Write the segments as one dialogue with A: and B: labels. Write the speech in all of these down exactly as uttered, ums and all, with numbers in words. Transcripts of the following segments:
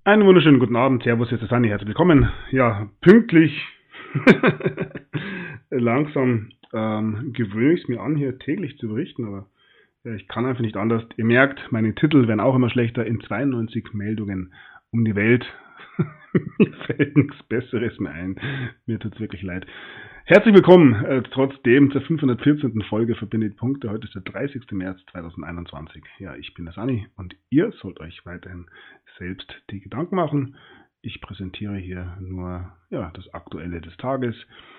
A: Einen wunderschönen guten Abend, Servus, hier ist der Sani, herzlich willkommen. Ja, pünktlich, langsam ähm, gewöhne ich es mir an, hier täglich zu berichten, aber ja, ich kann einfach nicht anders. Ihr merkt, meine Titel werden auch immer schlechter, in zweiundneunzig Meldungen um die Welt. Mir fällt nichts Besseres mehr ein, mir tut es wirklich leid. Herzlich willkommen, äh, trotzdem zur fünfhundertvierzehnten Folge Verbindet Punkte. Heute ist der dreißigster März zweitausendeinundzwanzig. Ja, ich bin der Sani und ihr sollt euch weiterhin selbst die Gedanken machen. Ich präsentiere hier nur ja, das Aktuelle des Tages.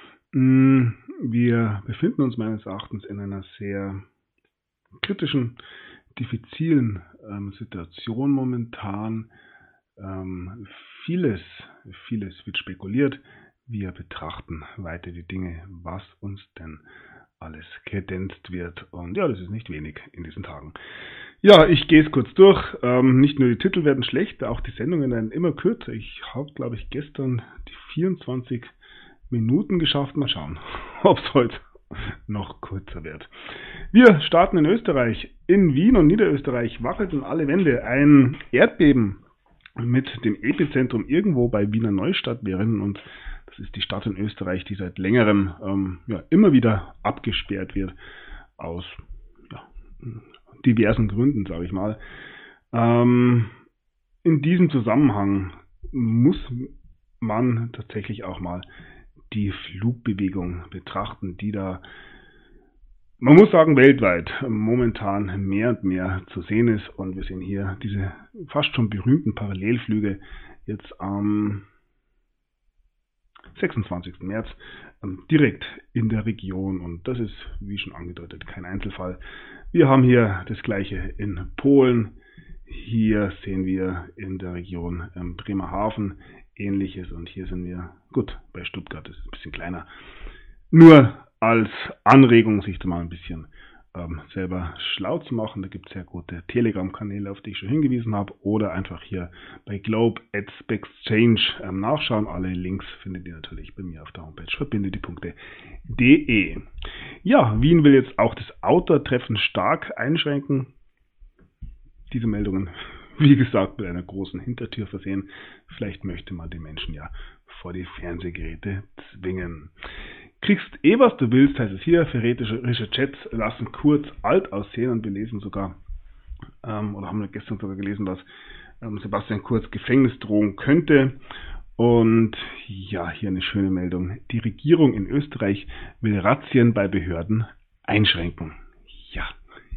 A: Wir befinden uns meines Erachtens in einer sehr kritischen, diffizilen ähm, Situation momentan. Ähm, vieles, vieles wird spekuliert. Wir betrachten weiter die Dinge, was uns denn alles kredenzt wird. Und ja, das ist nicht wenig in diesen Tagen. Ja, ich gehe es kurz durch. Ähm, nicht nur die Titel werden schlechter, auch die Sendungen werden immer kürzer. Ich habe, glaube ich, gestern die vierundzwanzig Minuten geschafft. Mal schauen, ob es heute noch kürzer wird. Wir starten in Österreich. In Wien und Niederösterreich wackelten alle Wände. Ein Erdbeben mit dem Epizentrum irgendwo bei Wiener Neustadt. Wir erinnern uns, das ist die Stadt in Österreich, die seit längerem ähm, ja, immer wieder abgesperrt wird aus ja, diversen Gründen, sage ich mal. Ähm, in diesem Zusammenhang muss man tatsächlich auch mal die Flugbewegung betrachten, die da, man muss sagen, weltweit momentan mehr und mehr zu sehen ist. Und wir sehen hier diese fast schon berühmten Parallelflüge jetzt am sechsundzwanzigsten März ähm, direkt in der Region. Und das ist, wie schon angedeutet, kein Einzelfall. Wir haben hier das gleiche in Polen. Hier sehen wir in der Region ähm, Bremerhaven Ähnliches. Und hier sind wir, gut, bei Stuttgart ist es ein bisschen kleiner. Nur als Anregung, sich da mal ein bisschen ähm, selber schlau zu machen. Da gibt es sehr gute Telegram-Kanäle, auf die ich schon hingewiesen habe. Oder einfach hier bei Globe at Exchange ähm, nachschauen. Alle Links findet ihr natürlich bei mir auf der Homepage verbinde die Punkte punkt de. Ja, Wien will jetzt auch das Outdoor-Treffen stark einschränken. Diese Meldungen, wie gesagt, mit einer großen Hintertür versehen. Vielleicht möchte man die Menschen ja vor die Fernsehgeräte zwingen. Kriegst eh, was du willst, heißt es hier. Verräterische Chats lassen kurz alt aussehen und wir lesen sogar, ähm, oder haben wir gestern sogar gelesen, dass ähm, Sebastian Kurz Gefängnis drohen könnte. Und ja, hier eine schöne Meldung. Die Regierung in Österreich will Razzien bei Behörden einschränken. Ja.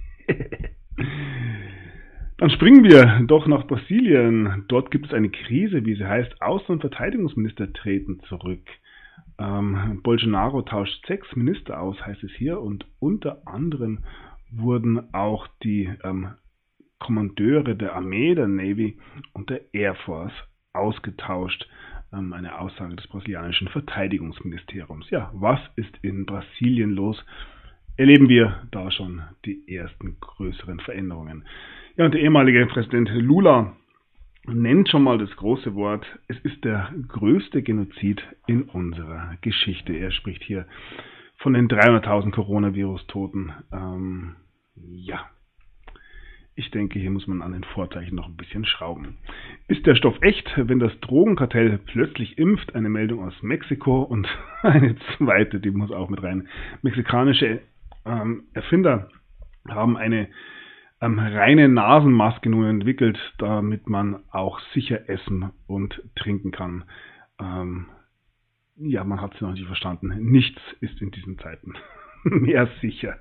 A: Dann springen wir doch nach Brasilien. Dort gibt es eine Krise, wie sie heißt. Außen- und Verteidigungsminister treten zurück. Ähm, Bolsonaro tauscht sechs Minister aus, heißt es hier. Und unter anderem wurden auch die ähm, Kommandeure der Armee, der Navy und der Air Force ausgetauscht. Ähm, eine Aussage des brasilianischen Verteidigungsministeriums. Ja, was ist in Brasilien los? Erleben wir da schon die ersten größeren Veränderungen. Ja, und der ehemalige Präsident Lula nennt schon mal das große Wort. Es ist der größte Genozid in unserer Geschichte. Er spricht hier von den dreihunderttausend Coronavirus-Toten. Ähm, ja, ich denke, hier muss man an den Vorzeichen noch ein bisschen schrauben. Ist der Stoff echt, wenn das Drogenkartell plötzlich impft? Eine Meldung aus Mexiko und eine zweite, die muss auch mit rein. Mexikanische ähm, Erfinder haben eine ähm, reine Nasenmaske nun entwickelt, damit man auch sicher essen und trinken kann. Ähm, ja, man hat es noch nicht verstanden. Nichts ist in diesen Zeiten mehr sicher.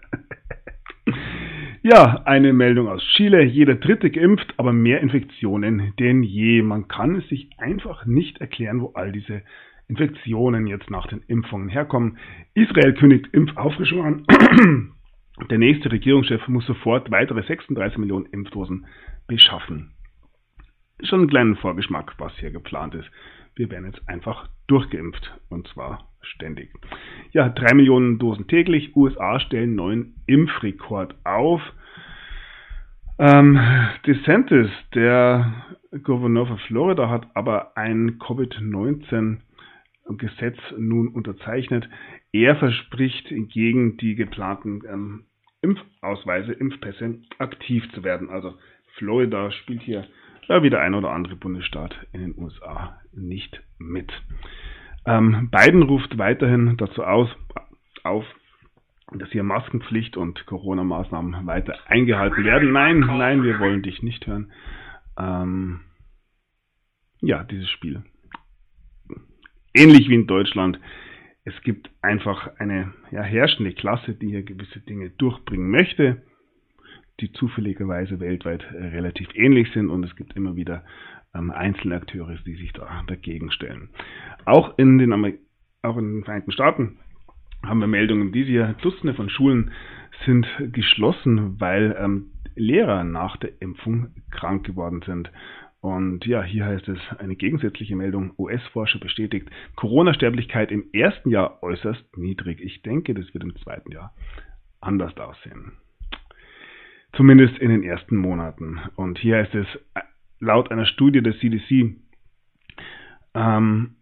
A: Ja, eine Meldung aus Chile. Jeder Dritte geimpft, aber mehr Infektionen denn je. Man kann es sich einfach nicht erklären, wo all diese Infektionen jetzt nach den Impfungen herkommen. Israel kündigt Impfauffrischung an. Der nächste Regierungschef muss sofort weitere sechsunddreißig Millionen Impfdosen beschaffen. Schon einen kleinen Vorgeschmack, was hier geplant ist. Wir werden jetzt einfach durchgeimpft und zwar ständig. Ja, drei Millionen Dosen täglich. U S A stellen neuen Impfrekord auf. Ähm, DeSantis, der Gouverneur von Florida, hat aber ein Covid neunzehn Gesetz nun unterzeichnet. Er verspricht, gegen die geplanten ähm, Impfausweise, Impfpässe aktiv zu werden. Also Florida spielt hier ja, wie der ein oder andere Bundesstaat in den U S A nicht mit. Ähm, Biden ruft weiterhin dazu aus, auf, dass hier Maskenpflicht und Corona-Maßnahmen weiter eingehalten werden. Nein, nein, wir wollen dich nicht hören. Ähm, ja, dieses Spiel. Ähnlich wie in Deutschland. Es gibt einfach eine ja, herrschende Klasse, die hier gewisse Dinge durchbringen möchte, die zufälligerweise weltweit äh, relativ ähnlich sind, und es gibt immer wieder ähm, einzelne Akteure, die sich da dagegen stellen. Auch in den, Amer- auch in den Vereinigten Staaten haben wir Meldungen, diese hier, Dutzende von Schulen sind geschlossen, weil ähm, Lehrer nach der Impfung krank geworden sind. Und ja, hier heißt es eine gegensätzliche Meldung. U S-Forscher bestätigt, Corona-Sterblichkeit im ersten Jahr äußerst niedrig. Ich denke, das wird im zweiten Jahr anders aussehen. Zumindest in den ersten Monaten. Und hier heißt es, laut einer Studie des C D C ähm,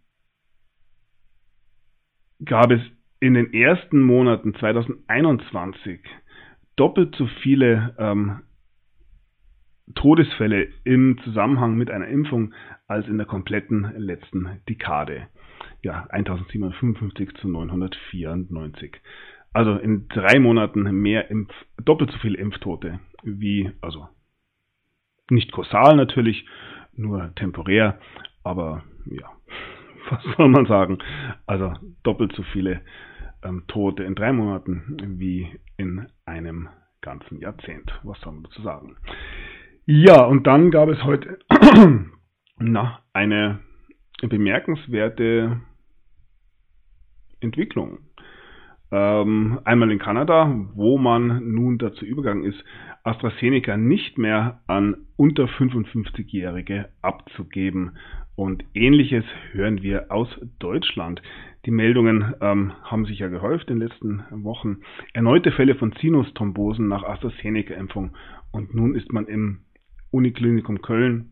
A: gab es in den ersten Monaten zweitausendeinundzwanzig doppelt so viele ähm, Todesfälle im Zusammenhang mit einer Impfung als in der kompletten letzten Dekade. Ja, eintausendsiebenhundertfünfundfünfzig zu neunhundertvierundneunzig. Also in drei Monaten mehr Impf, doppelt so viele Impftote wie, also nicht kausal natürlich, nur temporär, aber ja, was soll man sagen? Also doppelt so viele ähm, Tote in drei Monaten wie in einem ganzen Jahrzehnt. Was soll man dazu sagen? Ja, und dann gab es heute na, eine bemerkenswerte Entwicklung. Ähm, einmal in Kanada, wo man nun dazu übergegangen ist, AstraZeneca nicht mehr an unter fünfundfünfzigjährige abzugeben. Und Ähnliches hören wir aus Deutschland. Die Meldungen ähm, haben sich ja gehäuft in den letzten Wochen. Erneute Fälle von Sinusthrombosen nach AstraZeneca-Impfung. Und nun ist man im Uniklinikum Köln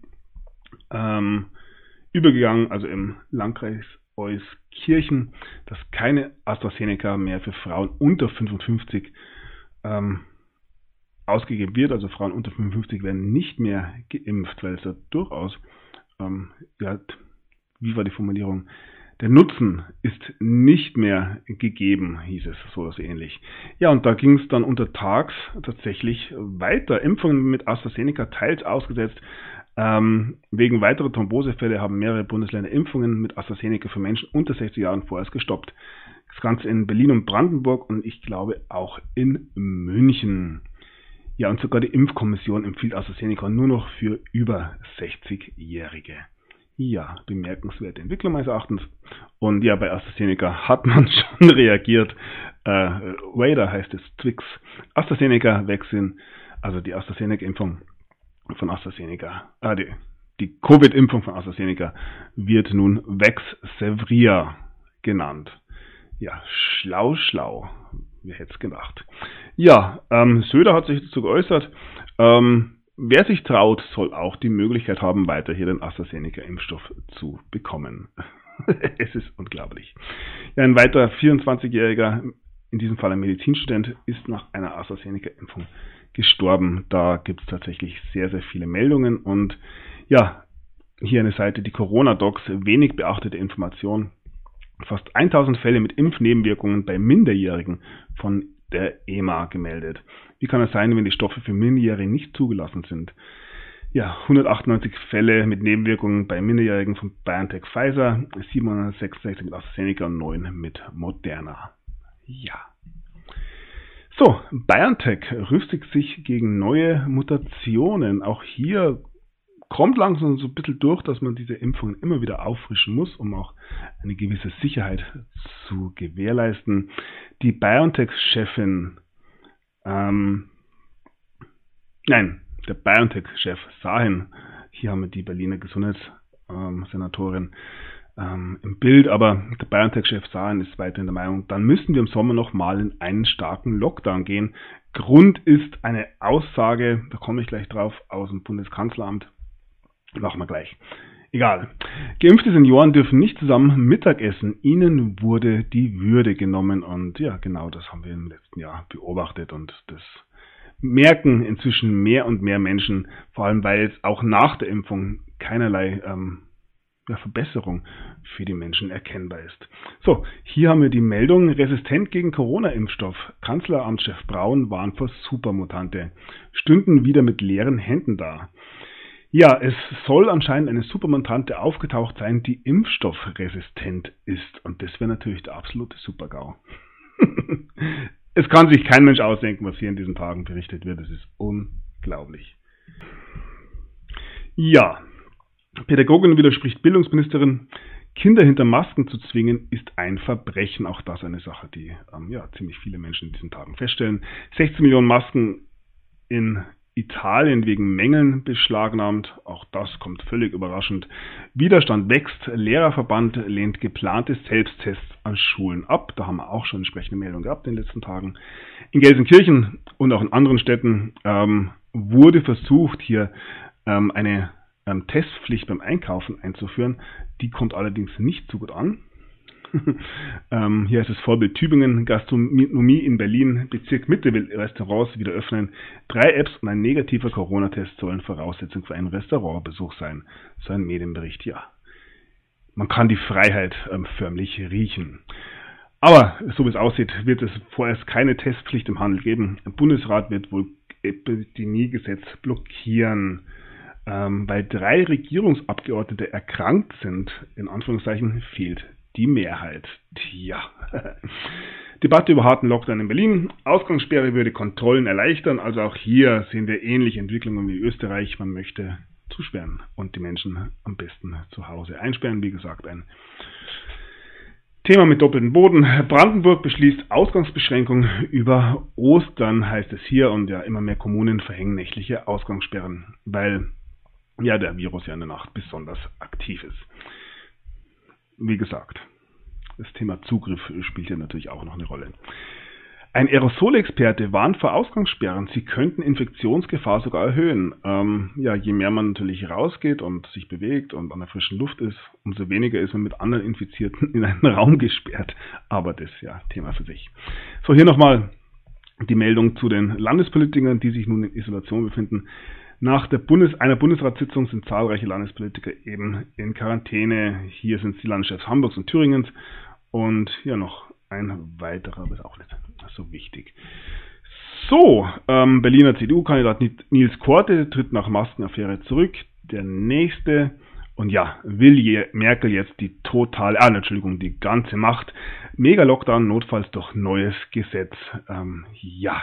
A: ähm, übergegangen, also im Landkreis Euskirchen, dass keine AstraZeneca mehr für Frauen unter fünfundfünfzig ähm, ausgegeben wird. Also Frauen unter fünfundfünfzig werden nicht mehr geimpft, weil es da durchaus, ähm, ja, wie war die Formulierung, der Nutzen ist nicht mehr gegeben, hieß es, so oder so ähnlich. Ja, und da ging es dann untertags tatsächlich weiter. Impfungen mit AstraZeneca teils ausgesetzt. Ähm, wegen weiterer Thrombosefälle haben mehrere Bundesländer Impfungen mit AstraZeneca für Menschen unter sechzig Jahren vorerst gestoppt. Das Ganze in Berlin und Brandenburg und ich glaube auch in München. Ja, und sogar die Impfkommission empfiehlt AstraZeneca nur noch für über sechzigjährige. Ja, bemerkenswerte Entwicklung meines Erachtens. Und ja, bei AstraZeneca hat man schon reagiert. Äh, Radar heißt es, Twix. AstraZeneca Vaccine, also die AstraZeneca-Impfung von AstraZeneca, äh, die, die Covid-Impfung von AstraZeneca wird nun Vaxzevria genannt. Ja, schlau, schlau. Wer hätte es gedacht. Ja, ähm, Söder hat sich dazu geäußert. Ähm, Wer sich traut, soll auch die Möglichkeit haben, weiter hier den AstraZeneca-Impfstoff zu bekommen. Es ist unglaublich. Ja, ein weiterer vierundzwanzigjähriger, in diesem Fall ein Medizinstudent, ist nach einer AstraZeneca-Impfung gestorben. Da gibt es tatsächlich sehr, sehr viele Meldungen. Und ja, hier eine Seite, die Corona-Docs, wenig beachtete Information. Fast tausend Fälle mit Impfnebenwirkungen bei Minderjährigen von der E M A gemeldet. Wie kann es sein, wenn die Stoffe für Minderjährige nicht zugelassen sind? Ja, hundertachtundneunzig Fälle mit Nebenwirkungen bei Minderjährigen von BioNTech Pfizer, siebenhundertsechsundsechzig mit AstraZeneca und neun mit Moderna. Ja. So, BioNTech rüstet sich gegen neue Mutationen. Auch hier kommt langsam so ein bisschen durch, dass man diese Impfungen immer wieder auffrischen muss, um auch eine gewisse Sicherheit zu gewährleisten. Die BioNTech-Chefin, ähm, nein, der BioNTech-Chef Sahin, hier haben wir die Berliner Gesundheitssenatorin ähm, im Bild, aber der BioNTech-Chef Sahin ist weiterhin der Meinung, dann müssen wir im Sommer nochmal in einen starken Lockdown gehen. Grund ist eine Aussage, da komme ich gleich drauf, aus dem Bundeskanzleramt. Machen wir gleich. Egal. Geimpfte Senioren dürfen nicht zusammen Mittag essen. Ihnen wurde die Würde genommen. Und ja, genau das haben wir im letzten Jahr beobachtet. Und das merken inzwischen mehr und mehr Menschen, vor allem weil es auch nach der Impfung keinerlei ähm, ja, Verbesserung für die Menschen erkennbar ist. So, hier haben wir die Meldung, resistent gegen Corona-Impfstoff. Kanzleramtschef Braun warnt vor Supermutante. Stünden wieder mit leeren Händen da. Ja, es soll anscheinend eine Supermutante aufgetaucht sein, die impfstoffresistent ist. Und das wäre natürlich der absolute Super-GAU. Es kann sich kein Mensch ausdenken, was hier in diesen Tagen berichtet wird. Es ist unglaublich. Ja, Pädagogin widerspricht Bildungsministerin. Kinder hinter Masken zu zwingen, ist ein Verbrechen. Auch das eine Sache, die ähm, ja, ziemlich viele Menschen in diesen Tagen feststellen. sechzehn Millionen Masken in Italien wegen Mängeln beschlagnahmt. Auch das kommt völlig überraschend. Widerstand wächst. Lehrerverband lehnt geplante Selbsttests an Schulen ab. Da haben wir auch schon entsprechende Meldungen gehabt in den letzten Tagen. In Gelsenkirchen und auch in anderen Städten ähm, wurde versucht, hier ähm, eine ähm, Testpflicht beim Einkaufen einzuführen. Die kommt allerdings nicht so gut an. ähm, hier ist das Vorbild Tübingen, Gastronomie in Berlin, Bezirk Mitte will Restaurants wieder öffnen. Drei Apps und ein negativer Corona-Test sollen Voraussetzung für einen Restaurantbesuch sein. So ein Medienbericht, ja. Man kann die Freiheit ähm, förmlich riechen. Aber so wie es aussieht, wird es vorerst keine Testpflicht im Handel geben. Der Bundesrat wird wohl Epidemiegesetz blockieren. Ähm, weil drei Regierungsabgeordnete erkrankt sind, in Anführungszeichen, fehlt die Mehrheit. Tja. Debatte über harten Lockdown in Berlin. Ausgangssperre würde Kontrollen erleichtern. Also auch hier sehen wir ähnliche Entwicklungen wie Österreich. Man möchte zusperren und die Menschen am besten zu Hause einsperren. Wie gesagt, ein Thema mit doppeltem Boden. Brandenburg beschließt Ausgangsbeschränkung über Ostern, heißt es hier. Und ja, immer mehr Kommunen verhängen nächtliche Ausgangssperren, weil ja der Virus ja in der Nacht besonders aktiv ist. Wie gesagt, das Thema Zugriff spielt ja natürlich auch noch eine Rolle. Ein Aerosolexperte warnt vor Ausgangssperren, sie könnten Infektionsgefahr sogar erhöhen. Ähm, ja, je mehr man natürlich rausgeht und sich bewegt und an der frischen Luft ist, umso weniger ist man mit anderen Infizierten in einen Raum gesperrt. Aber das ist ja Thema für sich. So, hier nochmal die Meldung zu den Landespolitikern, die sich nun in Isolation befinden. Nach der Bundes- einer Bundesratssitzung sind zahlreiche Landespolitiker eben in Quarantäne. Hier sind die Landeschefs Hamburgs und Thüringens und ja noch ein weiterer, aber ist auch nicht so wichtig. So, ähm, Berliner C D U-Kandidat Nils Korte tritt nach Maskenaffäre zurück. Der nächste, und ja, will je Merkel jetzt die totale, ah, Entschuldigung, die ganze Macht. Mega-Lockdown, notfalls durch neues Gesetz. Ähm, ja.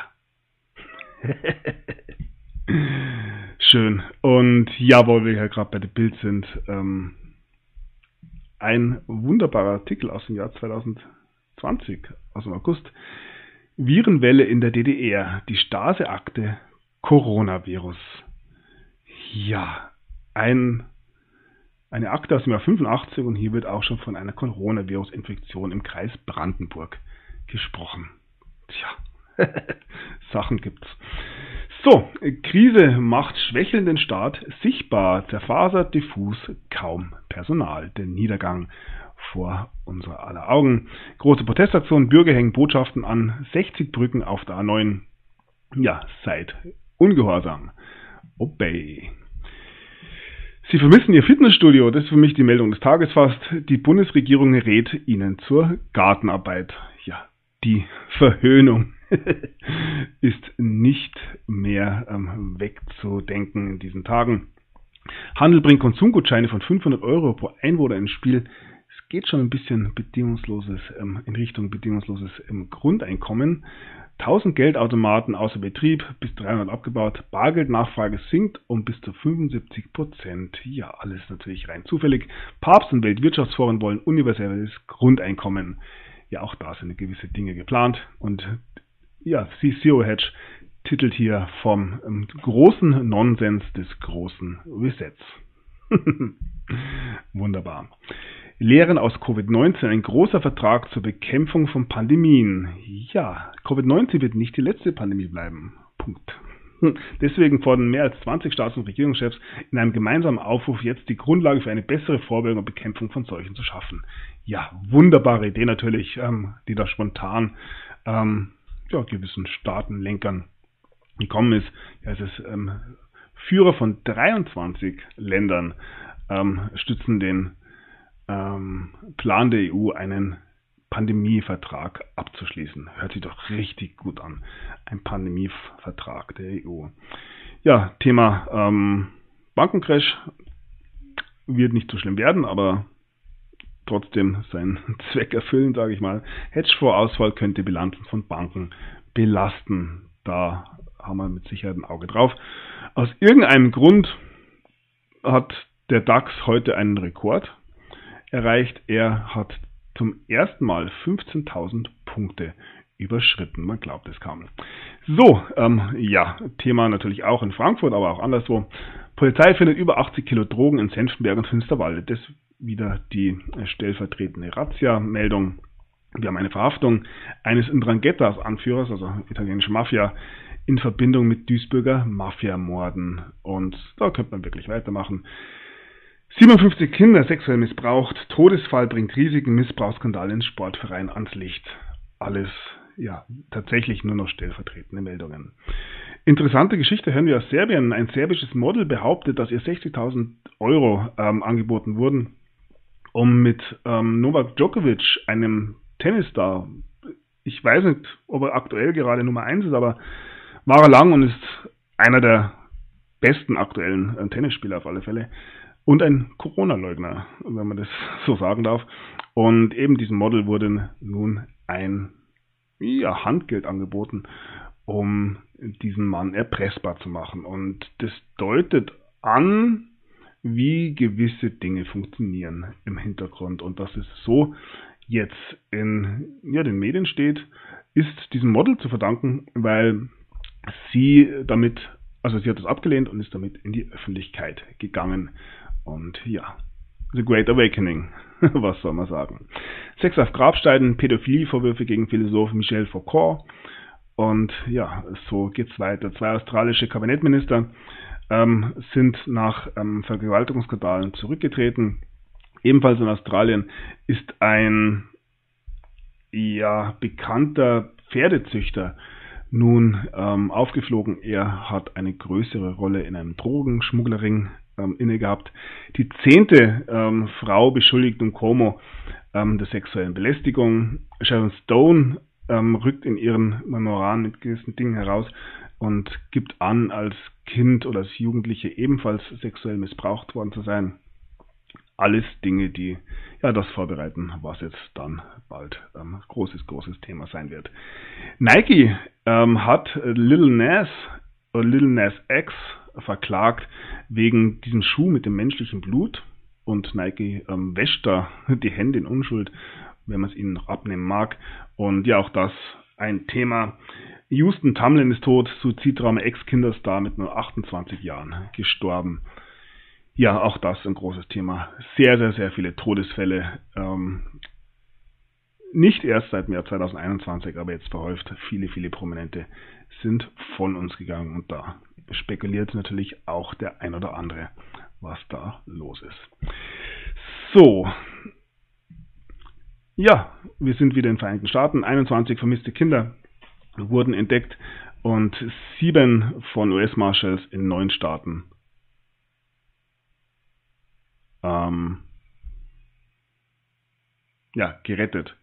A: Schön. Und ja, wo wir ja gerade bei der Bild sind, ähm, ein wunderbarer Artikel aus dem Jahr zweitausendzwanzig, aus dem August. Virenwelle in der D D R, die Stasi-Akte, Coronavirus. Ja, ein, eine Akte aus dem Jahr fünfundachtzig und hier wird auch schon von einer Coronavirus-Infektion im Kreis Brandenburg gesprochen. Tja, Sachen gibt's. So, Krise macht schwächelnden Staat sichtbar, zerfasert, diffus, kaum Personal. Der Niedergang vor unserer aller Augen. Große Protestaktion, Bürger hängen Botschaften an, sechzig Brücken auf der A neun. Ja, seid ungehorsam. Obey. Sie vermissen Ihr Fitnessstudio, das ist für mich die Meldung des Tages fast. Die Bundesregierung rät Ihnen zur Gartenarbeit. Ja, die Verhöhnung ist nicht mehr ähm, wegzudenken in diesen Tagen. Handel bringt Konsumgutscheine von fünfhundert Euro pro Einwohner ins Spiel. Es geht schon ein bisschen bedingungsloses ähm, in Richtung bedingungsloses ähm, Grundeinkommen. tausend Geldautomaten außer Betrieb, bis dreihundert abgebaut. Bargeldnachfrage sinkt um bis zu fünfundsiebzig Prozent. Ja, alles natürlich rein zufällig. Papst und Weltwirtschaftsforum wollen universelles Grundeinkommen. Ja, auch da sind gewisse Dinge geplant. Und ja, Zero Hedge titelt hier vom ähm, großen Nonsens des großen Resets. Wunderbar. Lehren aus Covid neunzehn, ein großer Vertrag zur Bekämpfung von Pandemien. Ja, Covid neunzehn wird nicht die letzte Pandemie bleiben. Punkt. Deswegen fordern mehr als zwanzig Staats- und Regierungschefs in einem gemeinsamen Aufruf jetzt die Grundlage für eine bessere Vorbeugung und Bekämpfung von Seuchen zu schaffen. Ja, wunderbare Idee natürlich, ähm, die da spontan ähm, ja, gewissen Staatenlenkern gekommen ist. Ja, es ist ähm, Führer von dreiundzwanzig Ländern ähm, stützen den ähm, Plan der E U, einen Pandemievertrag abzuschließen. Hört sich doch richtig gut an. Ein Pandemievertrag der E U. Ja, Thema ähm, Bankencrash wird nicht so schlimm werden, aber trotzdem seinen Zweck erfüllen, sage ich mal. Hedgefonds-Ausfall könnte Bilanzen von Banken belasten. Da haben wir mit Sicherheit ein Auge drauf. Aus irgendeinem Grund hat der DAX heute einen Rekord erreicht. Er hat zum ersten Mal fünfzehntausend Punkte überschritten. Man glaubt es kaum. So, ähm, ja, Thema natürlich auch in Frankfurt, aber auch anderswo. Polizei findet über achtzig Kilo Drogen in Senftenberg und Finsterwalde. Das wieder die stellvertretende Razzia-Meldung. Wir haben eine Verhaftung eines Ndrangheta-Anführers, also italienische Mafia, in Verbindung mit Duisburger Mafiamorden. Und da könnte man wirklich weitermachen. siebenundfünfzig Kinder sexuell missbraucht, Todesfall bringt riesigen Missbrauchsskandal ins Sportverein ans Licht. Alles, ja, tatsächlich nur noch stellvertretende Meldungen. Interessante Geschichte hören wir aus Serbien. Ein serbisches Model behauptet, dass ihr sechzigtausend Euro ähm, angeboten wurden, um mit ähm, Novak Djokovic, einem Tennisstar, ich weiß nicht, ob er aktuell gerade Nummer eins ist, aber war er lang und ist einer der besten aktuellen äh, Tennisspieler auf alle Fälle. Und ein Corona-Leugner, wenn man das so sagen darf. Und eben diesem Model wurde nun ein ja, Handgeld angeboten, um diesen Mann erpressbar zu machen. Und das deutet an, wie gewisse Dinge funktionieren im Hintergrund. Und dass es so jetzt in ja, den Medien steht, ist diesem Model zu verdanken, weil sie damit, also sie hat es abgelehnt und ist damit in die Öffentlichkeit gegangen. Und ja, The Great Awakening, was soll man sagen. Sex auf Grabsteinen, Pädophilie-Vorwürfe gegen Philosoph Michel Foucault. Und ja, so geht's weiter. Zwei australische Kabinettminister ähm, sind nach ähm, Vergewaltigungsskandalen zurückgetreten. Ebenfalls in Australien ist ein ja, bekannter Pferdezüchter nun ähm, aufgeflogen. Er hat eine größere Rolle in einem Drogenschmugglerring ähm, inne gehabt. Die zehnte ähm, Frau beschuldigt Nkomo ähm, der sexuellen Belästigung. Sharon Stone ähm, rückt in ihren Memoiren mit gewissen Dingen heraus und gibt an, als Kind oder als Jugendliche ebenfalls sexuell missbraucht worden zu sein. Alles Dinge, die ja das vorbereiten, was jetzt dann bald ähm, großes, großes Thema sein wird. Nike ähm, hat Lil Nas oder Lil Nas X verklagt wegen diesem Schuh mit dem menschlichen Blut, und Nike ähm, wäscht da die Hände in Unschuld, wenn man es ihnen noch abnehmen mag. Und ja, auch das ein Thema. Houston Tamlin ist tot, Suiziddrama, Ex-Kinderstar mit nur achtundzwanzig Jahren gestorben. Ja, auch das ein großes Thema. Sehr, sehr, sehr viele Todesfälle. Ähm, nicht erst seit dem Jahr zwanzig einundzwanzig, aber jetzt verhäuft. Viele, viele Prominente sind von uns gegangen. Und da spekuliert natürlich auch der ein oder andere, was da los ist. So. Ja, wir sind wieder in den Vereinigten Staaten. einundzwanzig vermisste Kinder wurden entdeckt und sieben von U S-Marshals in neun Staaten ähm, ja, gerettet.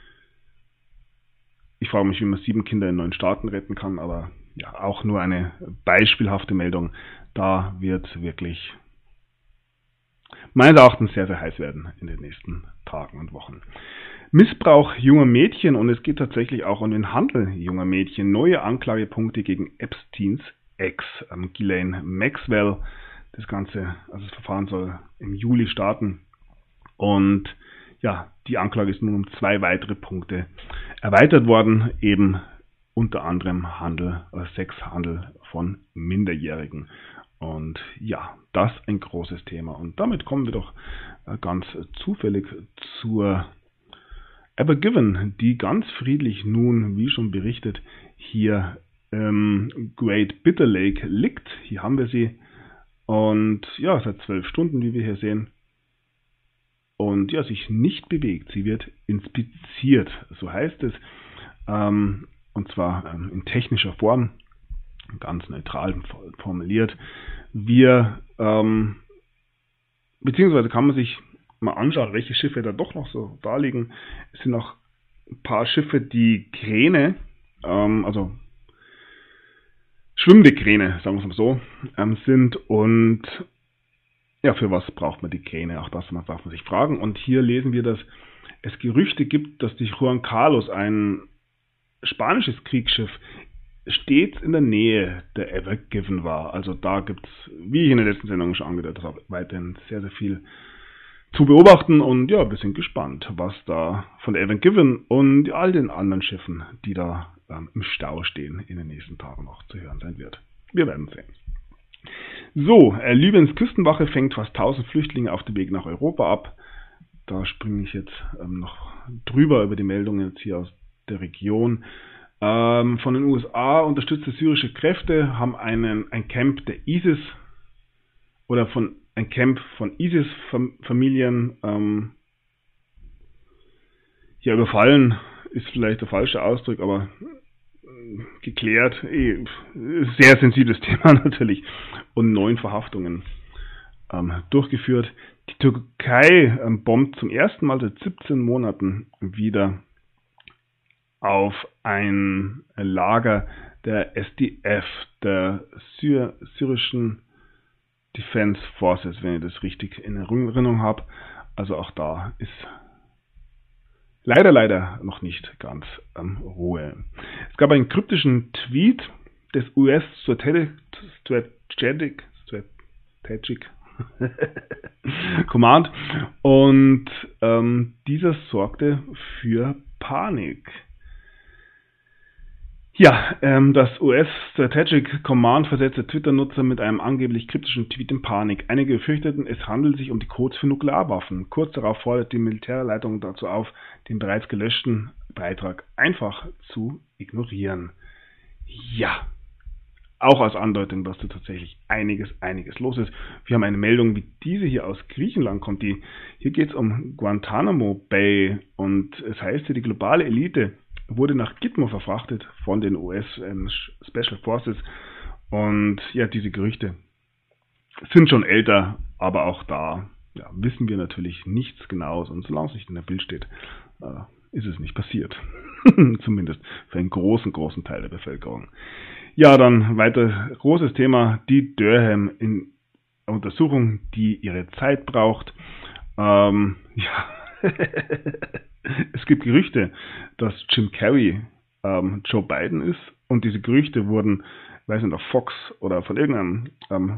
A: Ich frage mich, wie man sieben Kinder in neun Staaten retten kann, aber ja, auch nur eine beispielhafte Meldung. Da wird wirklich meines Erachtens sehr, sehr heiß werden in den nächsten Tagen und Wochen. Missbrauch junger Mädchen, und es geht tatsächlich auch um den Handel junger Mädchen. Neue Anklagepunkte gegen Epsteins Ex, ähm, Ghislaine Maxwell. Das Ganze, also das Verfahren soll im Juli starten. Und ja, die Anklage ist nun um zwei weitere Punkte erweitert worden, eben unter anderem Handel, äh, Sexhandel von Minderjährigen. Und ja, das ein großes Thema. Und damit kommen wir doch äh, ganz zufällig zur Ever Given, die ganz friedlich nun, wie schon berichtet, hier im Great Bitter Lake liegt. Hier haben wir sie. Und ja, seit zwölf Stunden, wie wir hier sehen. Und ja, sich nicht bewegt. Sie wird inspiziert, so heißt es. Ähm, und zwar ähm, in technischer Form. ganz neutral formuliert. Wir, ähm, beziehungsweise kann man sich mal anschauen, welche Schiffe da doch noch so da liegen. Es sind noch ein paar Schiffe, die Kräne, ähm, also schwimmende Kräne, sagen wir es mal so, ähm, sind. Und ja, für was braucht man die Kräne? Auch das darf man sich fragen. Und hier lesen wir, dass es Gerüchte gibt, dass die Juan Carlos, ein spanisches Kriegsschiff, stets in der Nähe der Ever Given war. Also da gibt es, wie ich in der letzten Sendung schon angedeutet habe, weiterhin sehr, sehr viel zu beobachten. Und ja, wir sind gespannt, was da von der Ever Given und all den anderen Schiffen, die da ähm, im Stau stehen, in den nächsten Tagen noch zu hören sein wird. Wir werden sehen. So, äh, Libyens Küstenwache fängt fast tausend Flüchtlinge auf dem Weg nach Europa ab. Da springe ich jetzt ähm, noch drüber über die Meldungen jetzt hier aus der Region. Ähm, von den U S A unterstützte syrische Kräfte haben einen, ein Camp der ISIS oder von ein Camp von ISIS-Familien ähm, ja, überfallen, ist vielleicht der falsche Ausdruck, aber geklärt, eh, sehr sensibles Thema natürlich, und neun Verhaftungen ähm, durchgeführt. Die Türkei ähm, bombt zum ersten Mal seit siebzehn Monaten wieder auf ein Lager der S D F, der Syr syrischen Defense Forces, wenn ich das richtig in Erinnerung habe. Also auch da ist leider, leider noch nicht ganz ähm, Ruhe. Es gab einen kryptischen Tweet des U S Strategic, Strategic, Strategic Command und ähm, dieser sorgte für Panik. Ja, ähm, das U S Strategic Command versetzte Twitter-Nutzer mit einem angeblich kryptischen Tweet in Panik. Einige befürchteten, es handelt sich um die Codes für Nuklearwaffen. Kurz darauf fordert die Militärleitung dazu auf, den bereits gelöschten Beitrag einfach zu ignorieren. Ja, auch als Andeutung, dass da tatsächlich einiges, einiges los ist. Wir haben eine Meldung wie diese hier aus Griechenland kommt. Die, hier geht es um Guantanamo Bay und es heißt hier, die globale Elite wurde nach Gitmo verfrachtet von den U S ähm, Special Forces. Und ja, diese Gerüchte sind schon älter, aber auch da ja, wissen wir natürlich nichts Genaues. Und solange es nicht in der Bild steht, äh, ist es nicht passiert. Zumindest für einen großen, großen Teil der Bevölkerung. Ja, dann weiter großes Thema, die Durham in Untersuchung, die ihre Zeit braucht. Ähm, ja, es gibt Gerüchte, dass Jim Carrey ähm, Joe Biden ist und diese Gerüchte wurden, weiß nicht, auf Fox oder von irgendeinem ähm,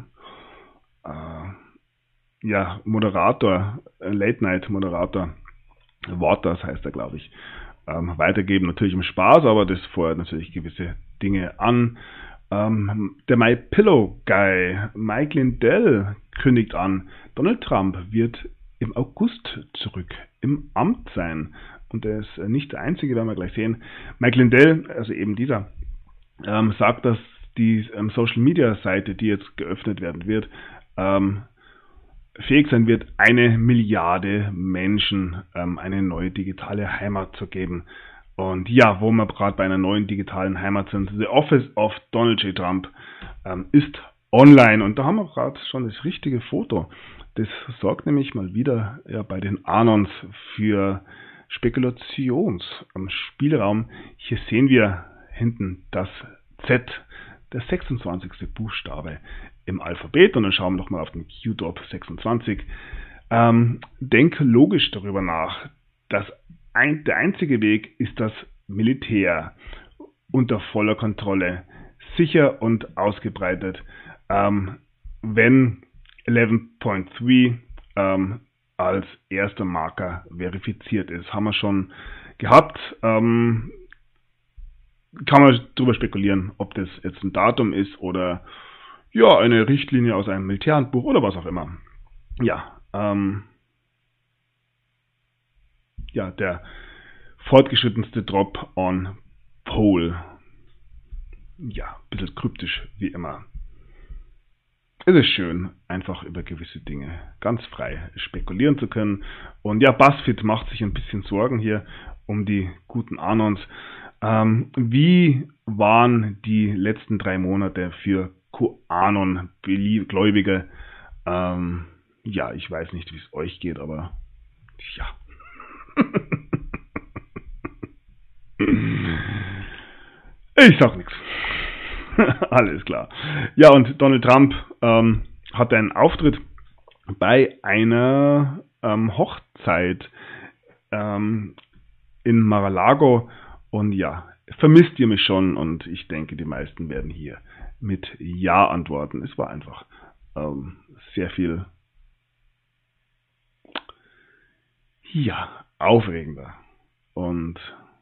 A: äh, ja, Moderator, äh, Late-Night-Moderator, Waters heißt er, glaube ich, ähm, weitergeben. Natürlich im Spaß, aber das fordert natürlich gewisse Dinge an. Ähm, der My Pillow Guy, Mike Lindell, kündigt an, Donald Trump wird im August zurück im Amt sein. Und er ist nicht der Einzige, werden wir gleich sehen. Mike Lindell, also eben dieser, ähm, sagt, dass die ähm, Social-Media-Seite, die jetzt geöffnet werden wird, ähm, fähig sein wird, eine Milliarde Menschen ähm, eine neue digitale Heimat zu geben. Und ja, wo wir gerade bei einer neuen digitalen Heimat sind, The Office of Donald J. Trump ähm, ist online. Und da haben wir gerade schon das richtige Foto. Das sorgt nämlich mal wieder ja, bei den Anons für Spekulationsspielraum. Hier sehen wir hinten das Z, der sechsundzwanzigste Buchstabe im Alphabet. Und dann schauen wir doch mal auf den Q D O P sechsundzwanzig. Ähm, denk logisch darüber nach, dass ein, der einzige Weg ist das Militär unter voller Kontrolle, sicher und ausgebreitet. Ähm, wenn elf Punkt drei ähm, als erster Marker verifiziert ist. Haben wir schon gehabt. Ähm, kann man darüber spekulieren, ob das jetzt ein Datum ist oder ja, eine Richtlinie aus einem Militärhandbuch oder was auch immer. Ja, ähm, ja, der fortgeschrittenste Drop on Pole. Ja, ein bisschen kryptisch wie immer. Es ist schön, einfach über gewisse Dinge ganz frei spekulieren zu können. Und ja, BuzzFeed macht sich ein bisschen Sorgen hier um die guten Anons. Ähm, wie waren die letzten drei Monate für QAnon-Gläubige? Ähm, ja, ich weiß nicht, wie es euch geht, aber ja. Ich sag nichts. Alles klar. Ja, und Donald Trump ähm, hatte einen Auftritt bei einer ähm, Hochzeit ähm, in Mar-a-Lago und ja, vermisst ihr mich schon? Und ich denke, die meisten werden hier mit Ja antworten. Es war einfach ähm, sehr viel, ja, aufregender. Und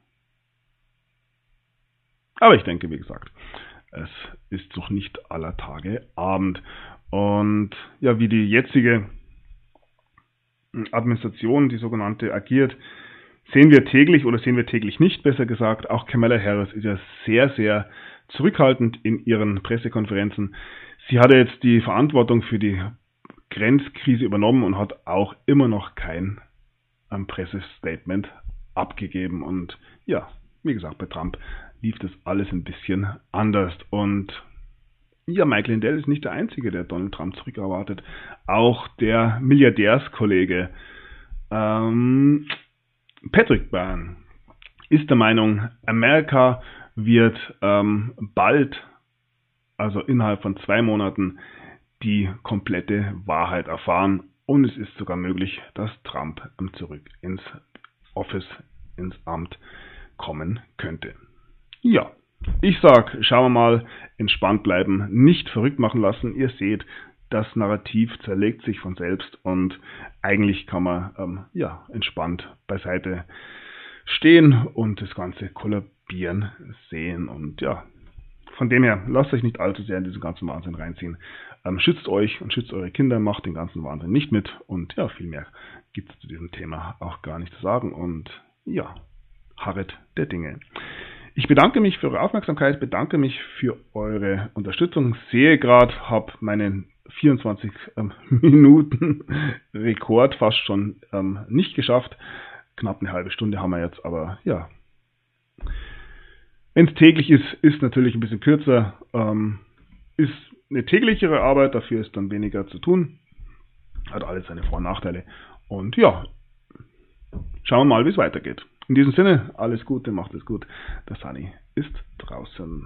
A: aber ich denke, wie gesagt, es ist noch nicht aller Tage Abend. Und ja, wie die jetzige Administration, die sogenannte, agiert, sehen wir täglich oder sehen wir täglich nicht, besser gesagt. Auch Kamala Harris ist ja sehr, sehr zurückhaltend in ihren Pressekonferenzen. Sie hatte jetzt die Verantwortung für die Grenzkrise übernommen und hat auch immer noch kein ähm, Pressestatement abgegeben. Und ja, wie gesagt, bei Trump lief das alles ein bisschen anders. Und ja, Mike Lindell ist nicht der Einzige, der Donald Trump zurückerwartet. Auch der Milliardärskollege ähm, Patrick Byrne ist der Meinung, Amerika wird ähm, bald, also innerhalb von zwei Monaten, die komplette Wahrheit erfahren. Und es ist sogar möglich, dass Trump zurück ins Office, ins Amt kommen könnte. Ja, ich sag, schauen wir mal, entspannt bleiben, nicht verrückt machen lassen. Ihr seht, das Narrativ zerlegt sich von selbst und eigentlich kann man ähm, ja, entspannt beiseite stehen und das Ganze kollabieren sehen. Und ja, von dem her, lasst euch nicht allzu sehr in diesen ganzen Wahnsinn reinziehen. Ähm, schützt euch und schützt eure Kinder, macht den ganzen Wahnsinn nicht mit. Und ja, viel mehr gibt es zu diesem Thema auch gar nicht zu sagen. Und ja, harret der Dinge. Ich bedanke mich für eure Aufmerksamkeit, bedanke mich für eure Unterstützung. Sehe gerade, habe meinen vierundzwanzig ähm, Minuten Rekord fast schon ähm, nicht geschafft. Knapp eine halbe Stunde haben wir jetzt, aber ja. Wenn es täglich ist, ist natürlich ein bisschen kürzer. Ähm, ist eine täglichere Arbeit, dafür ist dann weniger zu tun. Hat alles seine Vor- und Nachteile. Und ja, schauen wir mal, wie es weitergeht. In diesem Sinne, alles Gute, macht es gut. Der Sunny ist draußen.